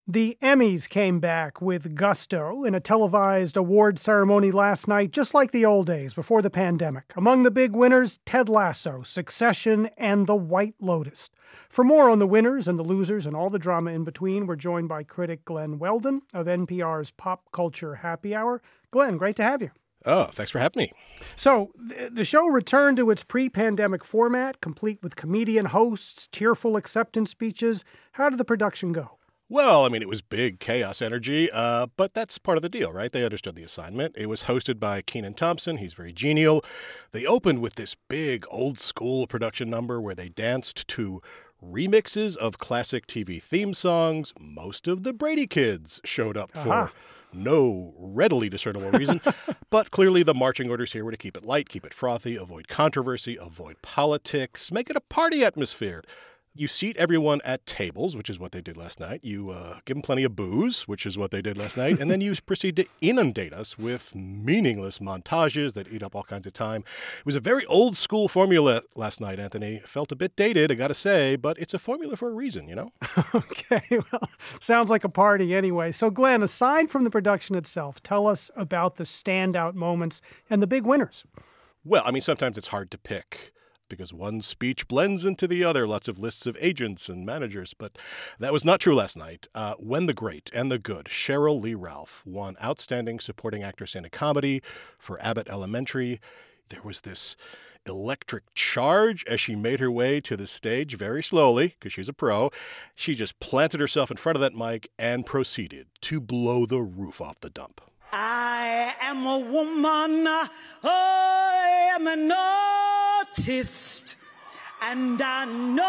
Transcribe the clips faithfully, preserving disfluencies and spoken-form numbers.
The Emmys came back with gusto in a televised award ceremony last night, just like the old days before the pandemic. Among the big winners, Ted Lasso, Succession, and The White Lotus. For more on the winners and the losers and all the drama in between, we're joined by critic Glenn Weldon of N P R's Pop Culture Happy Hour. Glenn, great to have you. Oh, thanks for having me. So, th- the show returned to its pre-pandemic format, complete with comedian hosts, tearful acceptance speeches. How did the production go? Well, I mean, it was big chaos energy, uh, but that's part of the deal, right? They understood the assignment. It was hosted by Kenan Thompson. He's very genial. They opened with this big old-school production number where they danced to remixes of classic T V theme songs. Most of the Brady kids showed up for Uh-huh. no readily discernible reason, but clearly the marching orders here were to keep it light, keep it frothy, avoid controversy, avoid politics, make it a party atmosphere. You seat everyone at tables, which is what they did last night. You uh, give them plenty of booze, which is what they did last night. And then you proceed to inundate us with meaningless montages that eat up all kinds of time. It was a very old school formula last night, Anthony. It felt a bit dated, I got to say, but it's a formula for a reason, you know? Okay, well, sounds like a party anyway. So, Glenn, aside from the production itself, tell us about the standout moments and the big winners. Well, I mean, sometimes it's hard to pick, because one speech blends into the other, lots of lists of agents and managers. But that was not true last night. Uh, when the great and the good Cheryl Lee Ralph won Outstanding Supporting Actress in a Comedy for Abbott Elementary, there was this electric charge as she made her way to the stage very slowly, because she's a pro. She just planted herself in front of that mic and proceeded to blow the roof off the dump. I am a woman, I am an artist, and I know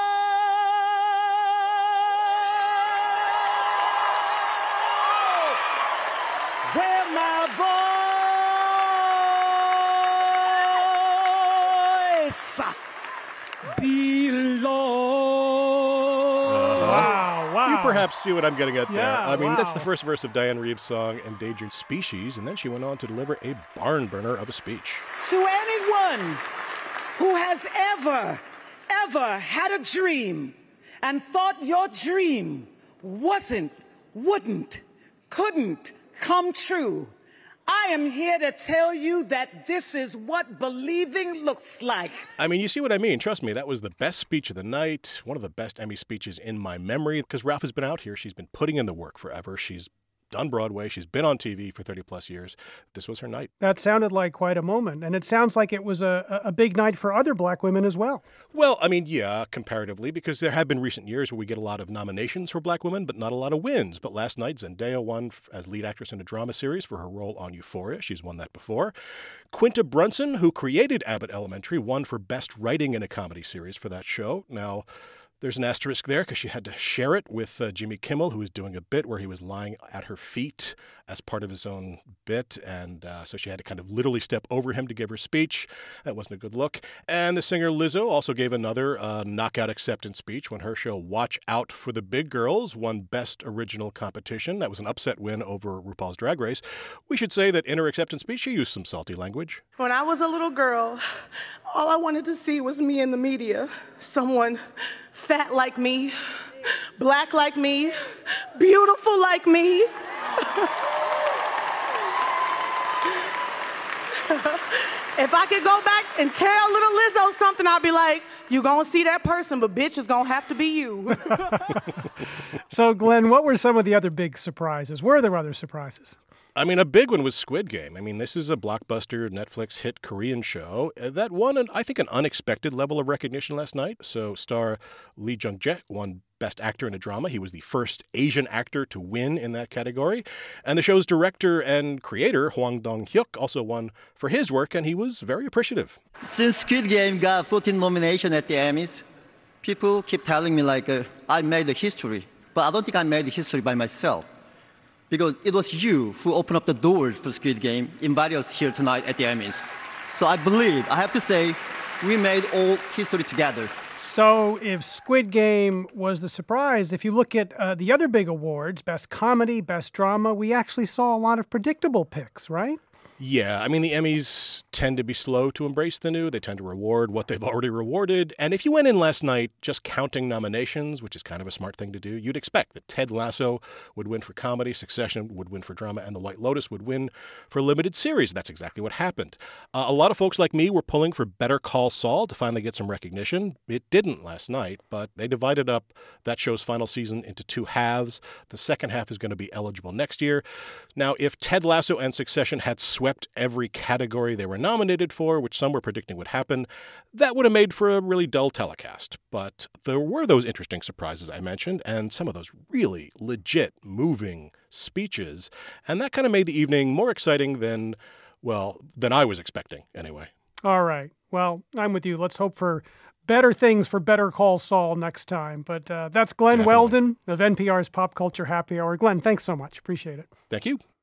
where my voice belongs. Wow, wow. You perhaps see what I'm getting at there. Yeah, I mean, that's wow. the first verse of Diane Reeves' song, Endangered Species, and then she went on to deliver a barn burner of a speech. To anyone who has ever, ever had a dream and thought your dream wasn't, wouldn't, couldn't come true, I am here to tell you that this is what believing looks like. I mean, you see what I mean. Trust me, that was the best speech of the night, one of the best Emmy speeches in my memory, because Ralph has been out here. She's been putting in the work forever. She's done Broadway. She's been on T V for thirty plus years. This was her night. That sounded like quite a moment. And it sounds like it was a, a big night for other black women as well. Well, I mean, yeah, comparatively, because there have been recent years where we get a lot of nominations for black women, but not a lot of wins. But last night, Zendaya won as lead actress in a drama series for her role on Euphoria. She's won that before. Quinta Brunson, who created Abbott Elementary, won for Best Writing in a Comedy Series for that show. Now, there's an asterisk there because she had to share it with uh, Jimmy Kimmel, who was doing a bit where he was lying at her feet as part of his own bit. And uh, so she had to kind of literally step over him to give her speech. That wasn't a good look. And the singer Lizzo also gave another uh, knockout acceptance speech when her show Watch Out for the Big Girls won Best Original Competition. That was an upset win over RuPaul's Drag Race. We should say that in her acceptance speech, she used some salty language. When I was a little girl, all I wanted to see was me in the media. Someone fat like me, black like me, beautiful like me. If I could go back and tell little Lizzo something, I'd be like, you gonna see that person, but bitch, it's gonna have to be you. So, Glenn, what were some of the other big surprises? Were there other surprises? I mean, a big one was Squid Game. I mean, this is a blockbuster Netflix hit Korean show that won, an, I think, an unexpected level of recognition last night. So star Lee Jung-jae won Best Actor in a Drama. He was the first Asian actor to win in that category. And the show's director and creator, Hwang Dong-hyuk, also won for his work, and he was very appreciative. Since Squid Game got fourteen nominations at the Emmys, people keep telling me, like, uh, I made the history. But I don't think I made the history by myself. Because it was you who opened up the doors for Squid Game, invited us here tonight at the Emmys. So I believe, I have to say, we made all history together. So if Squid Game was the surprise, if you look at uh, the other big awards, Best Comedy, Best Drama, we actually saw a lot of predictable picks, right? Yeah, I mean, the Emmys tend to be slow to embrace the new. They tend to reward what they've already rewarded. And if you went in last night just counting nominations, which is kind of a smart thing to do, you'd expect that Ted Lasso would win for comedy, Succession would win for drama, and The White Lotus would win for limited series. That's exactly what happened. Uh, a lot of folks like me were pulling for Better Call Saul to finally get some recognition. It didn't last night, but they divided up that show's final season into two halves. The second half is going to be eligible next year. Now, if Ted Lasso and Succession had swept every category they were nominated for, which some were predicting would happen, that would have made for a really dull telecast. But there were those interesting surprises I mentioned, and some of those really legit, moving speeches, and that kind of made the evening more exciting than, well, than I was expecting, anyway. All right. Well, I'm with you. Let's hope for better things for Better Call Saul next time. But uh, that's Glenn Definitely. Weldon of N P R's Pop Culture Happy Hour. Glenn, thanks so much. Appreciate it. Thank you.